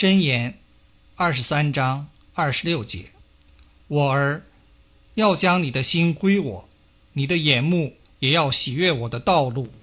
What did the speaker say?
箴言23章26节，我儿，要将你的心归我，你的眼目也要喜悦我的道路。